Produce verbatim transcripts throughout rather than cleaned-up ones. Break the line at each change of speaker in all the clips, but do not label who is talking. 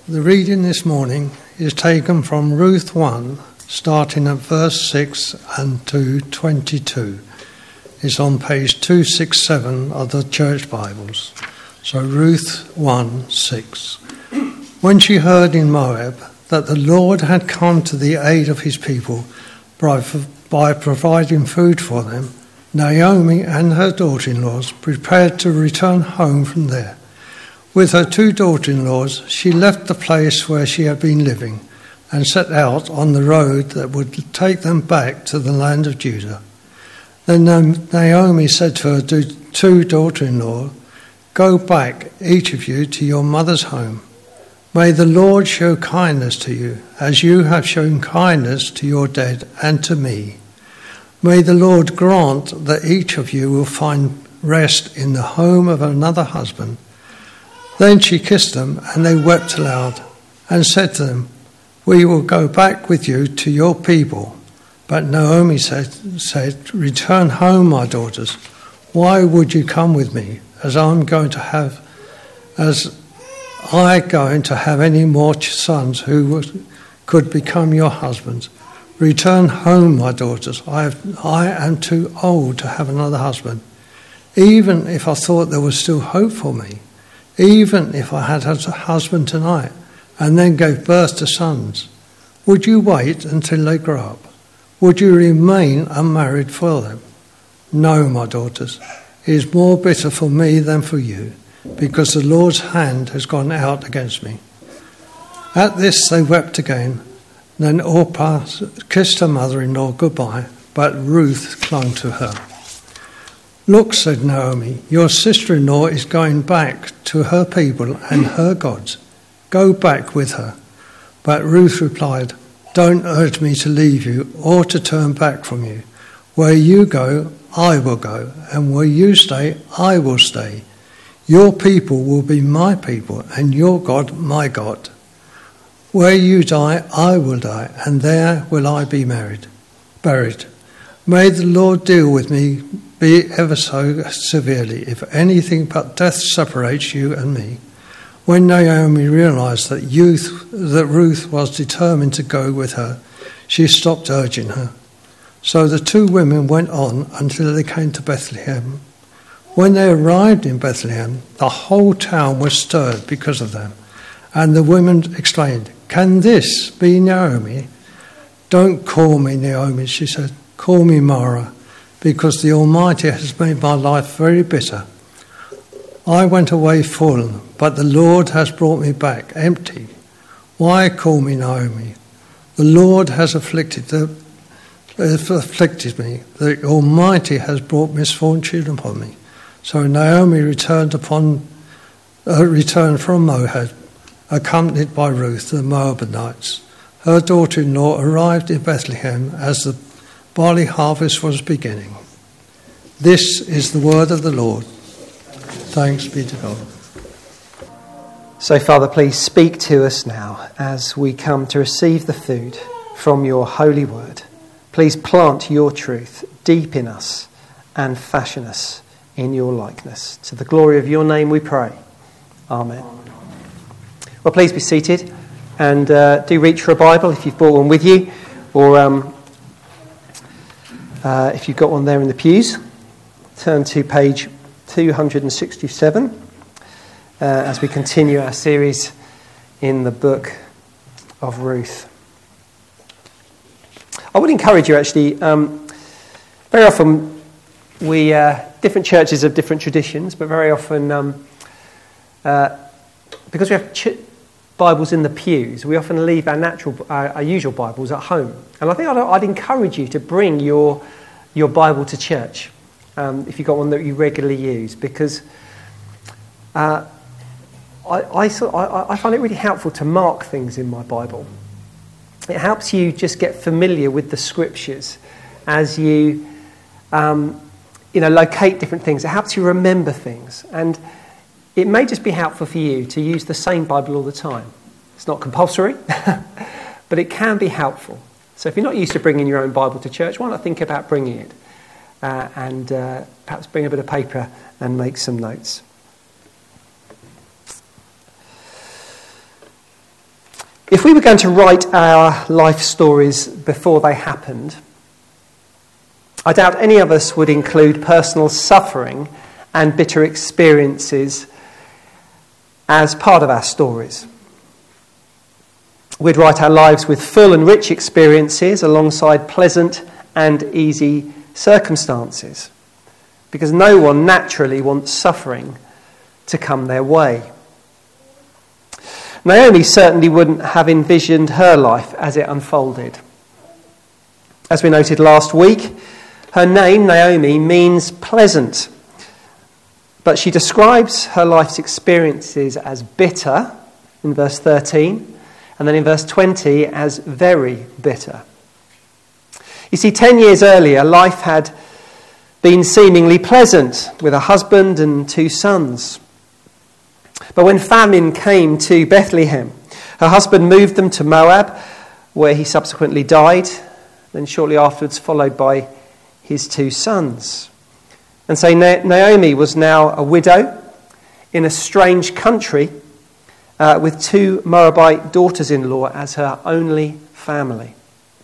The reading this morning is taken from Ruth one, starting at verse six and to twenty-two. It's on page two sixty-seven of the Church Bibles. So Ruth one, six. When she heard in Moab that the Lord had come to the aid of his people by, by providing food for them, Naomi and her daughter-in-laws prepared to return home from there. With her two daughter-in-laws, she left the place where she had been living and set out on the road that would take them back to the land of Judah. Then Naomi said to her two daughter-in-law, "Go back, each of you, to your mother's home. May the Lord show kindness to you, as you have shown kindness to your dead and to me. May the Lord grant that each of you will find rest in the home of another husband." Then she kissed them, and they wept aloud, and said to them, "We will go back with you to your people." But Naomi said, said, "Return home, my daughters. Why would you come with me, as I'm going to have, as I going to have any more sons who could become your husbands? Return home, my daughters. I, have, I am too old to have another husband. Even if I thought there was still hope for me, even if I had a husband tonight and then gave birth to sons, would you wait until they grow up? Would you remain unmarried for them? No, my daughters, it is more bitter for me than for you, because the Lord's hand has gone out against me." At this they wept again. Then Orpah kissed her mother-in-law goodbye, but Ruth clung to her. "Look," said Naomi, "your sister-in-law is going back to her people and her gods. Go back with her." But Ruth replied, "Don't urge me to leave you or to turn back from you. Where you go, I will go, and where you stay, I will stay. Your people will be my people, and your God my God. Where you die, I will die, and there will I be married, buried. May the Lord deal with me be ever so severely, if anything but death separates you and me." When Naomi realized that, youth, that Ruth was determined to go with her, she stopped urging her. So the two women went on until they came to Bethlehem. When they arrived in Bethlehem, the whole town was stirred because of them. And the women exclaimed, "Can this be Naomi?" "Don't call me Naomi," she said. "Call me Mara, because the Almighty has made my life very bitter. I went away full, but the Lord has brought me back empty. Why call me Naomi? The Lord has afflicted, the, afflicted me. The Almighty has brought misfortune upon me." So Naomi returned upon uh, returned from Moab, accompanied by Ruth the Moabites. Her daughter-in-law arrived in Bethlehem as the barley harvest was beginning. This is the word of the Lord. Thanks be to God.
So, Father, please speak to us now as we come to receive the food from your holy word. Please plant your truth deep in us and fashion us in your likeness. To the glory of your name we pray. Amen. Well, please be seated, and uh, do reach for a Bible if you've brought one with you, or um, uh, if you've got one there in the pews. Turn to page two sixty-seven uh, as we continue our series in the book of Ruth. I would encourage you, actually, um, very often we, uh, different churches have different traditions, but very often, um, uh, because we have ch- Bibles in the pews, we often leave our natural, our, our usual Bibles at home. And I think I'd, I'd encourage you to bring your your Bible to church, um, if you've got one that you regularly use, because uh, I, I, I, I find it really helpful to mark things in my Bible. It helps you just get familiar with the scriptures as you, um, you know, locate different things. It helps you remember things, and it may just be helpful for you to use the same Bible all the time. It's not compulsory, but it can be helpful. So if you're not used to bringing your own Bible to church, why not think about bringing it uh, and uh, perhaps bring a bit of paper and make some notes. If we were going to write our life stories before they happened, I doubt any of us would include personal suffering and bitter experiences as part of our stories. We'd write our lives with full and rich experiences alongside pleasant and easy circumstances, because no one naturally wants suffering to come their way. Naomi certainly wouldn't have envisioned her life as it unfolded. As we noted last week, her name, Naomi, means pleasant, but she describes her life's experiences as bitter in verse thirteen, and then in verse twenty as very bitter. You see, ten years earlier, life had been seemingly pleasant with a husband and two sons. But when famine came to Bethlehem, her husband moved them to Moab, where he subsequently died, then shortly afterwards followed by his two sons. And so Naomi was now a widow in a strange country uh, with two Moabite daughters-in-law as her only family.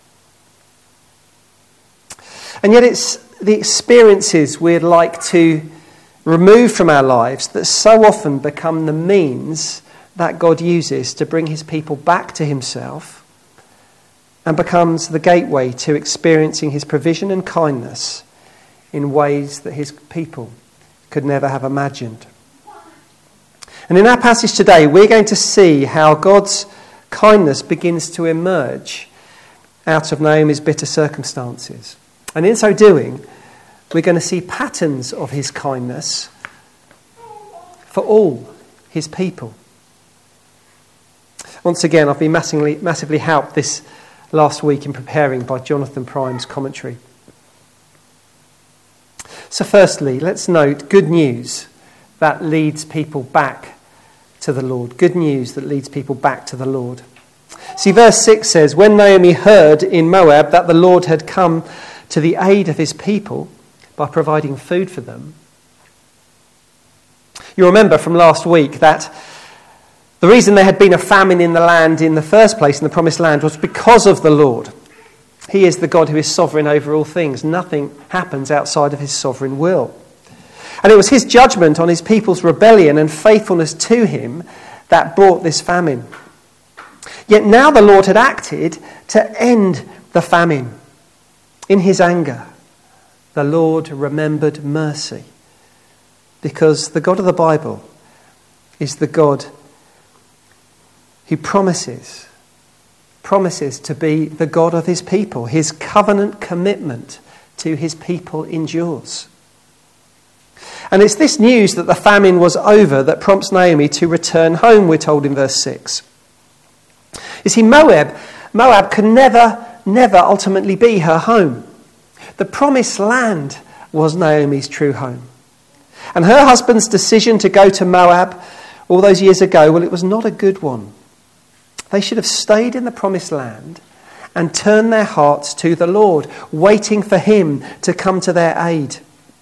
And yet it's the experiences we'd like to remove from our lives that so often become the means that God uses to bring his people back to himself, and becomes the gateway to experiencing his provision and kindness in ways that his people could never have imagined. And in our passage today, we're going to see how God's kindness begins to emerge out of Naomi's bitter circumstances. And in so doing, we're going to see patterns of his kindness for all his people. Once again, I've been massively, massively helped this last week in preparing by Jonathan Prime's commentary. So firstly, let's note good news that leads people back to the Lord. Good news that leads people back to the Lord. See, verse six says, when Naomi heard in Moab that the Lord had come to the aid of his people by providing food for them. You remember from last week that the reason there had been a famine in the land in the first place, in the promised land, was because of the Lord. He is the God who is sovereign over all things. Nothing happens outside of his sovereign will. And it was his judgment on his people's rebellion and faithfulness to him that brought this famine. Yet now the Lord had acted to end the famine. In his anger, the Lord remembered mercy, because the God of the Bible is the God who promises, promises to be the God of his people. His covenant commitment to his people endures. And it's this news that the famine was over that prompts Naomi to return home, we're told in verse six. You see, Moab, Moab could never, never ultimately be her home. The promised land was Naomi's true home. And her husband's decision to go to Moab all those years ago, well, it was not a good one. They should have stayed in the promised land and turned their hearts to the Lord, waiting for him to come to their aid.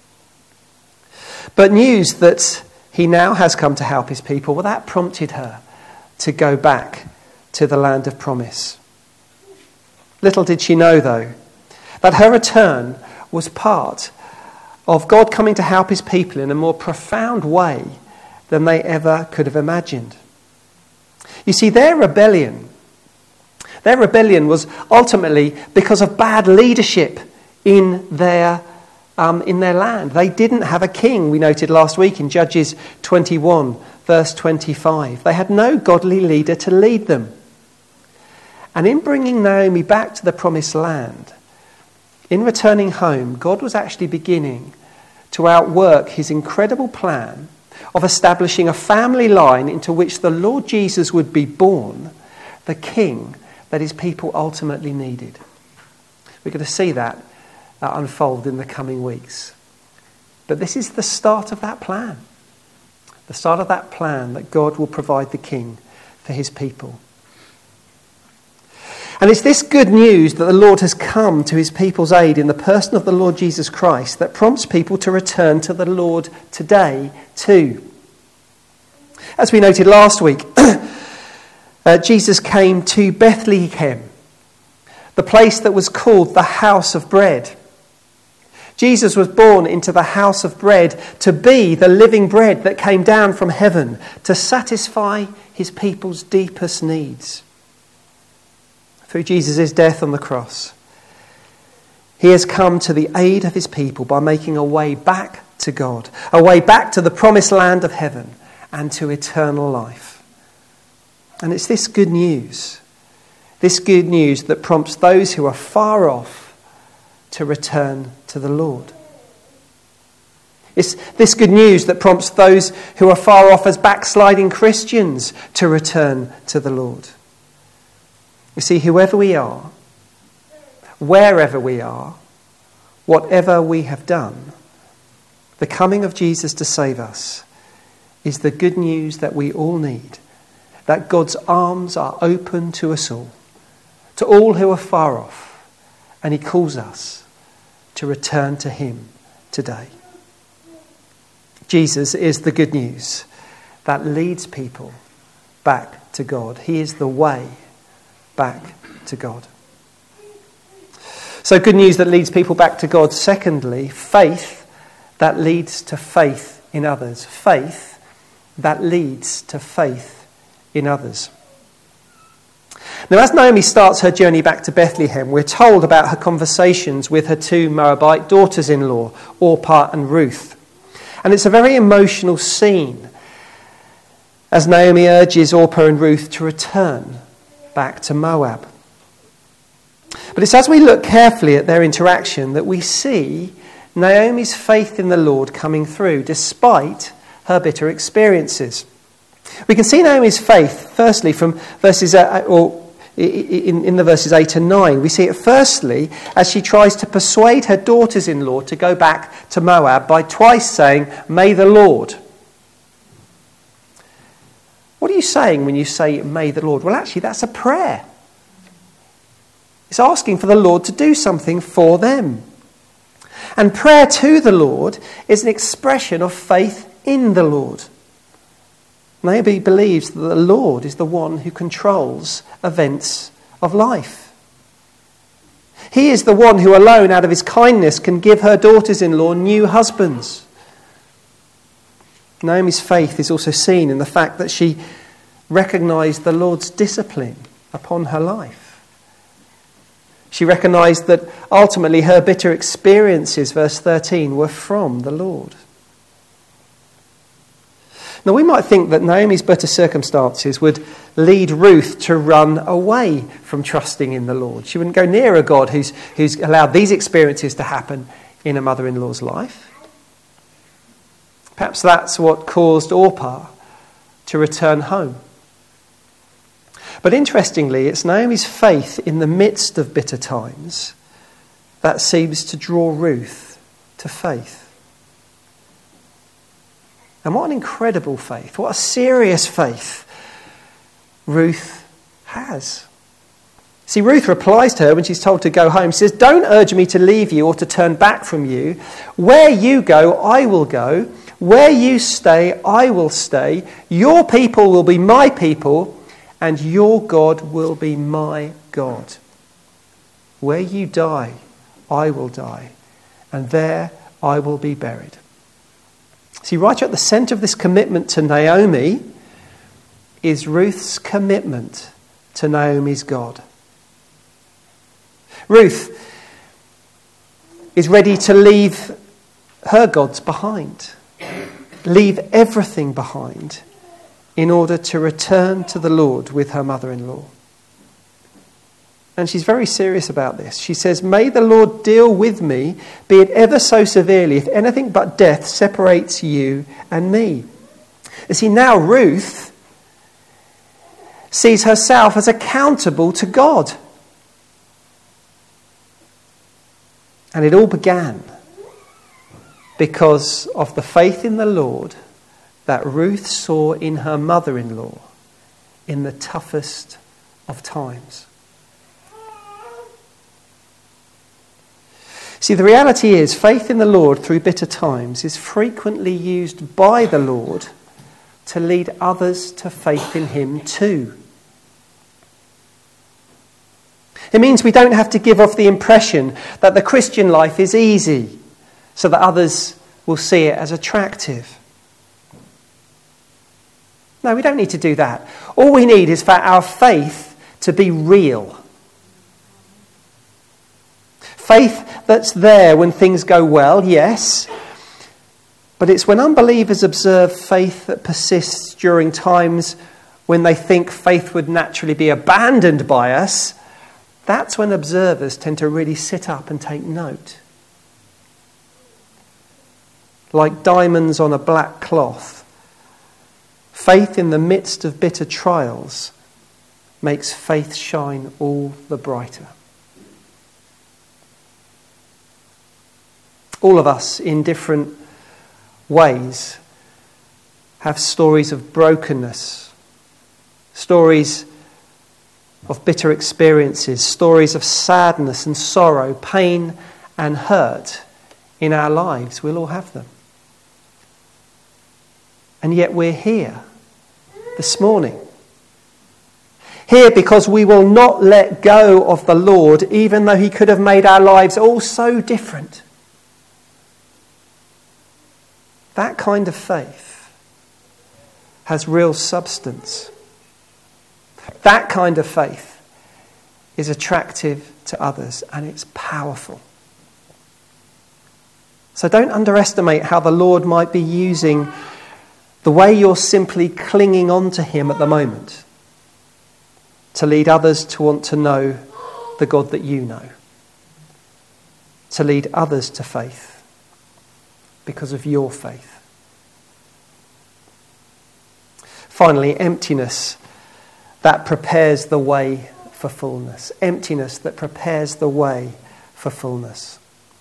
But news that he now has come to help his people, well, that prompted her to go back to the land of promise. Little did she know, though, that her return was part of God coming to help his people in a more profound way than they ever could have imagined. You see, their rebellion, their rebellion was ultimately because of bad leadership in their um, in their land. They didn't have a king, we noted last week in Judges twenty-one, verse twenty-five. They had no godly leader to lead them. And in bringing Naomi back to the promised land, in returning home, God was actually beginning to outwork his incredible plan of establishing a family line into which the Lord Jesus would be born, the king that his people ultimately needed. We're going to see that uh, unfold in the coming weeks. But this is the start of that plan. The start of that plan that God will provide the king for his people. And it's this good news that the Lord has come to his people's aid in the person of the Lord Jesus Christ that prompts people to return to the Lord today too. As we noted last week, uh, Jesus came to Bethlehem, the place that was called the house of bread. Jesus was born into the house of bread to be the living bread that came down from heaven to satisfy his people's deepest needs. Through Jesus' death on the cross, he has come to the aid of his people by making a way back to God, a way back to the promised land of heaven and to eternal life. And it's this good news, this good news that prompts those who are far off to return to the Lord. It's this good news that prompts those who are far off as backsliding Christians to return to the Lord. You see, whoever we are, wherever we are, whatever we have done, the coming of Jesus to save us is the good news that we all need, that God's arms are open to us all, to all who are far off, and he calls us to return to him today. Jesus is the good news that leads people back to God. He is the way back to God. So good news that leads people back to God. Secondly, faith that leads to faith in others. Faith that leads to faith in others. Now, as Naomi starts her journey back to Bethlehem, we're told about her conversations with her two Moabite daughters-in-law, Orpah and Ruth. And it's a very emotional scene as Naomi urges Orpah and Ruth to return back to Moab. But it's as we look carefully at their interaction that we see Naomi's faith in the Lord coming through despite her bitter experiences. We can see Naomi's faith, firstly, from verses uh, or in, in the verses eight and nine. We see it firstly as she tries to persuade her daughters-in-law to go back to Moab by twice saying, "May the Lord." What are you saying when you say, "May the Lord"? Well, actually, that's a prayer. It's asking for the Lord to do something for them. And prayer to the Lord is an expression of faith in the Lord. Naomi believes that the Lord is the one who controls events of life. He is the one who alone, out of his kindness, can give her daughters-in-law new husbands. Naomi's faith is also seen in the fact that she recognised the Lord's discipline upon her life. She recognised that ultimately her bitter experiences, verse thirteen, were from the Lord. Now, we might think that Naomi's bitter circumstances would lead Ruth to run away from trusting in the Lord. She wouldn't go near a God who's, who's allowed these experiences to happen in a mother-in-law's life. Perhaps that's what caused Orpah to return home. But interestingly, it's Naomi's faith in the midst of bitter times that seems to draw Ruth to faith. And what an incredible faith, what a serious faith Ruth has. See, Ruth replies to her when she's told to go home. She says, "Don't urge me to leave you or to turn back from you. Where you go, I will go. Where you stay, I will stay. Your people will be my people, and your God will be my God. Where you die, I will die, and there I will be buried." See, right at the centre of this commitment to Naomi is Ruth's commitment to Naomi's God. Ruth is ready to leave her gods behind, leave everything behind in order to return to the Lord with her mother-in-law. And she's very serious about this. She says, "May the Lord deal with me, be it ever so severely, if anything but death separates you and me." You see, now Ruth sees herself as accountable to God. And it all began because of the faith in the Lord that Ruth saw in her mother-in-law in the toughest of times. See, the reality is, faith in the Lord through bitter times is frequently used by the Lord to lead others to faith in him too. It means we don't have to give off the impression that the Christian life is easy so that others will see it as attractive. No, we don't need to do that. All we need is for our faith to be real. Faith that's there when things go well, yes. But it's when unbelievers observe faith that persists during times when they think faith would naturally be abandoned by us, that's when observers tend to really sit up and take note. Like diamonds on a black cloth, faith in the midst of bitter trials makes faith shine all the brighter. All of us, in different ways, have stories of brokenness, stories of bitter experiences, stories of sadness and sorrow, pain and hurt in our lives. We'll all have them. And yet we're here this morning. Here because we will not let go of the Lord, even though he could have made our lives all so different. That kind of faith has real substance. That kind of faith is attractive to others and it's powerful. So don't underestimate how the Lord might be using the way you're simply clinging on to him at the moment to lead others to want to know the God that you know. To lead others to faith because of your faith. Finally, emptiness that prepares the way for fullness. Emptiness that prepares the way for fullness.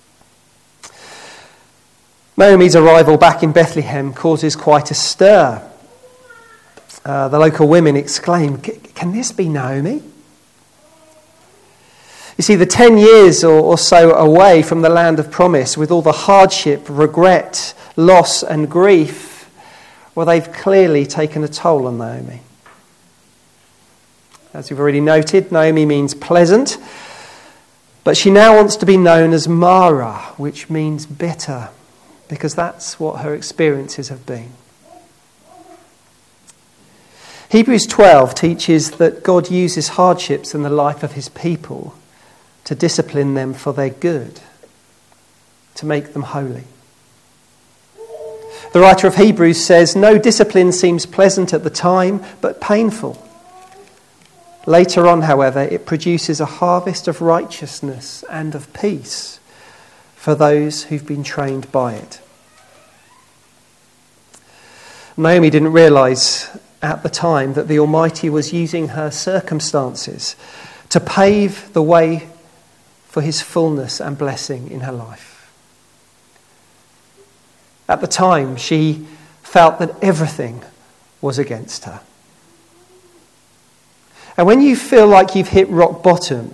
Naomi's arrival back in Bethlehem causes quite a stir. Uh, the local women exclaim, "Can this be Naomi?" You see, the ten years or, or so away from the land of promise, with all the hardship, regret, loss and grief, well, they've clearly taken a toll on Naomi. As we've already noted, Naomi means pleasant, but she now wants to be known as Mara, which means bitter, because that's what her experiences have been. Hebrews twelve teaches that God uses hardships in the life of his people to discipline them for their good, to make them holy. The writer of Hebrews says, "No discipline seems pleasant at the time, but painful. Later on, however, it produces a harvest of righteousness and of peace for those who've been trained by it." Naomi didn't realise at the time that the Almighty was using her circumstances to pave the way for his fullness and blessing in her life. At the time, she felt that everything was against her. And when you feel like you've hit rock bottom,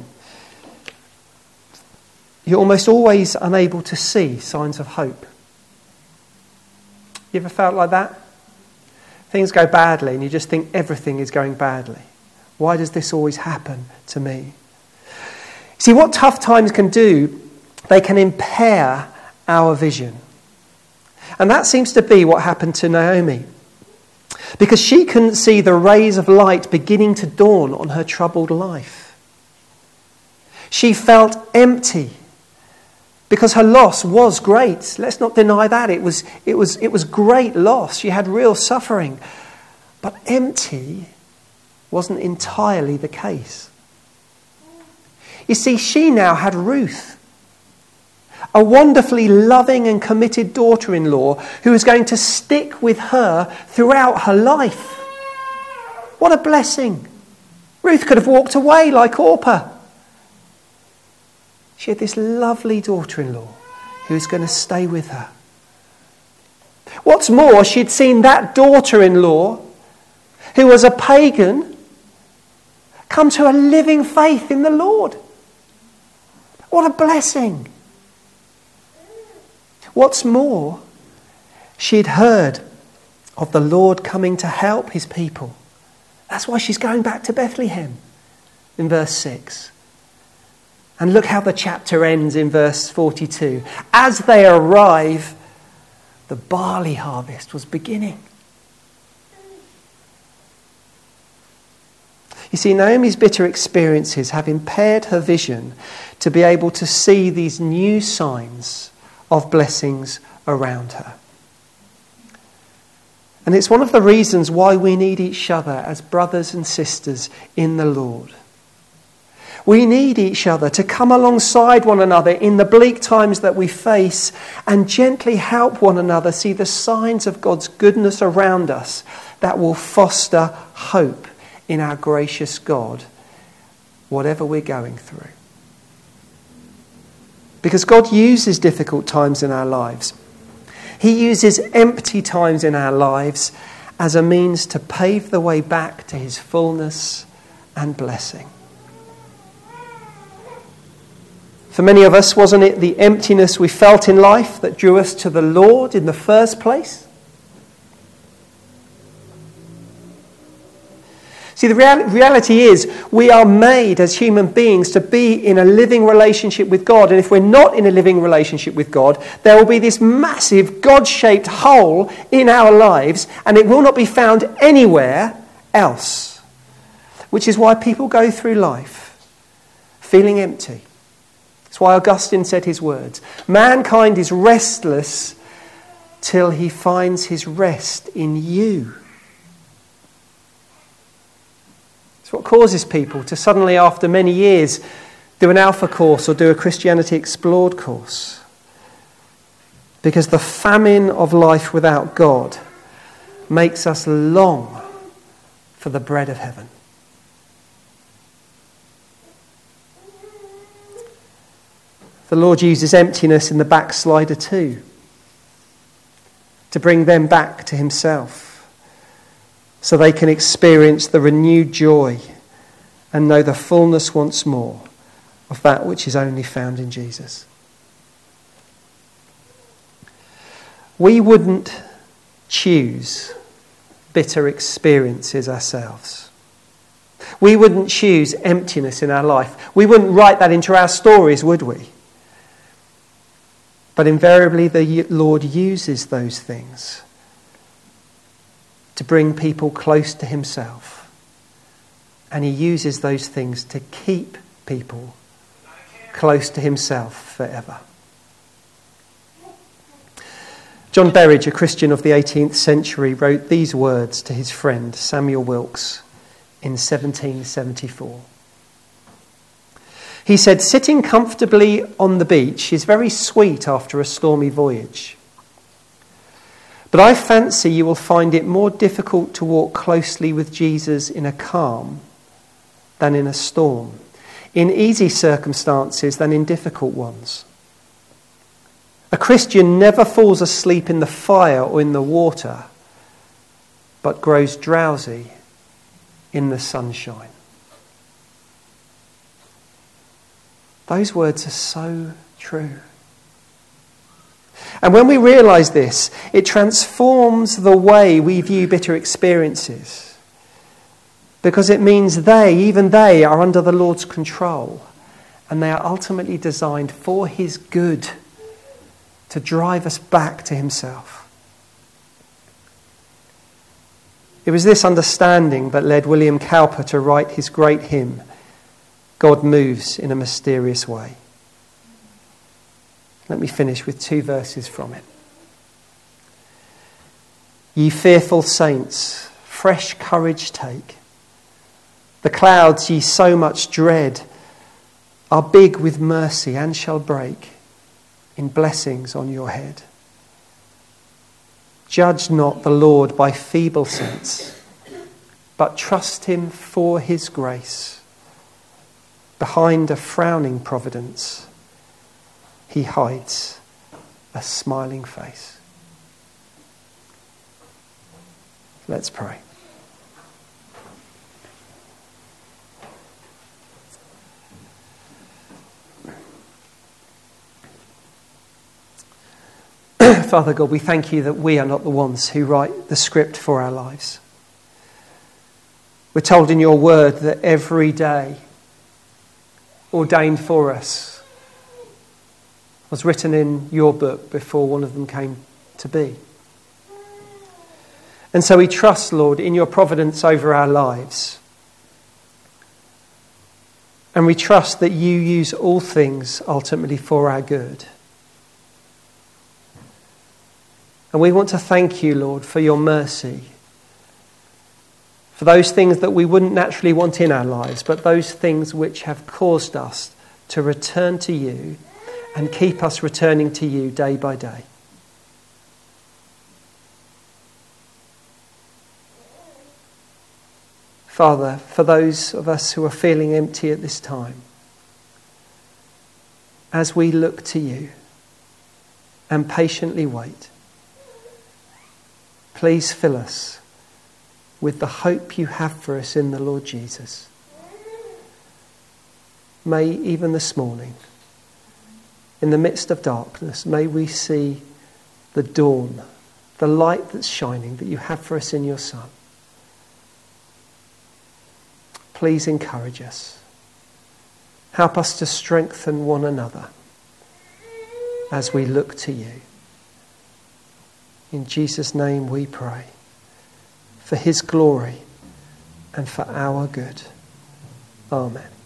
you're almost always unable to see signs of hope. You ever felt like that? Things go badly and you just think everything is going badly. Why does this always happen to me? See, what tough times can do, they can impair our vision. And that seems to be what happened to Naomi. Because she couldn't see the rays of light beginning to dawn on her troubled life. She felt empty because her loss was great. Let's not deny that. It was, it was, it was great loss. She had real suffering. But empty wasn't entirely the case. You see, she now had Ruth, a wonderfully loving and committed daughter-in-law who was going to stick with her throughout her life. What a blessing. Ruth could have walked away like Orpah. She had this lovely daughter-in-law who was going to stay with her. What's more, she'd seen that daughter-in-law, who was a pagan, come to a living faith in the Lord. What a blessing. What's more, she'd heard of the Lord coming to help his people. That's why she's going back to Bethlehem in verse six. And look how the chapter ends in verse forty-two. As they arrive, the barley harvest was beginning. You see, Naomi's bitter experiences have impaired her vision to be able to see these new signs of blessings around her. And it's one of the reasons why we need each other as brothers and sisters in the Lord. We need each other to come alongside one another in the bleak times that we face and gently help one another see the signs of God's goodness around us that will foster hope in our gracious God, whatever we're going through. Because God uses difficult times in our lives. He uses empty times in our lives as a means to pave the way back to his fullness and blessing. For many of us, wasn't it the emptiness we felt in life that drew us to the Lord in the first place? See, the real- reality is we are made as human beings to be in a living relationship with God. And if we're not in a living relationship with God, there will be this massive God-shaped hole in our lives, and it will not be found anywhere else. Which is why people go through life feeling empty. That's why Augustine said his words. Mankind is restless till he finds his rest in you. It's what causes people to suddenly, after many years, do an Alpha course or do a Christianity Explored course. Because the famine of life without God makes us long for the bread of heaven. The Lord uses emptiness in the backslider too, to bring them back to himself, so they can experience the renewed joy and know the fullness once more of that which is only found in Jesus. We wouldn't choose bitter experiences ourselves. We wouldn't choose emptiness in our life. We wouldn't write that into our stories, would we? But invariably the Lord uses those things to bring people close to himself. And he uses those things to keep people close to himself forever. John Berridge, a Christian of the eighteenth century, wrote these words to his friend Samuel Wilkes in seventeen seventy-four. He said, "Sitting comfortably on the beach is very sweet after a stormy voyage. But I fancy you will find it more difficult to walk closely with Jesus in a calm than in a storm, in easy circumstances than in difficult ones. A Christian never falls asleep in the fire or in the water, but grows drowsy in the sunshine." Those words are so true. And when we realise this, it transforms the way we view bitter experiences. Because it means they, even they, are under the Lord's control. And they are ultimately designed for his good, to drive us back to himself. It was this understanding that led William Cowper to write his great hymn, God Moves in a Mysterious Way. Let me finish with two verses from it. Ye fearful saints, fresh courage take. The clouds ye so much dread are big with mercy and shall break in blessings on your head. Judge not the Lord by feeble sense, but trust him for his grace. Behind a frowning providence, he hides a smiling face. Let's pray. Father God, we thank you that we are not the ones who write the script for our lives. We're told in your word that every day ordained for us was written in your book before one of them came to be. And so we trust, Lord, in your providence over our lives. And we trust that you use all things ultimately for our good. And we want to thank you, Lord, for your mercy. For those things that we wouldn't naturally want in our lives, but those things which have caused us to return to you and keep us returning to you day by day. Father, for those of us who are feeling empty at this time, as we look to you and patiently wait, please fill us with the hope you have for us in the Lord Jesus. May even this morning, in the midst of darkness, may we see the dawn, the light that's shining that you have for us in your Son. Please encourage us. Help us to strengthen one another as we look to you. In Jesus' name we pray, for his glory and for our good. Amen.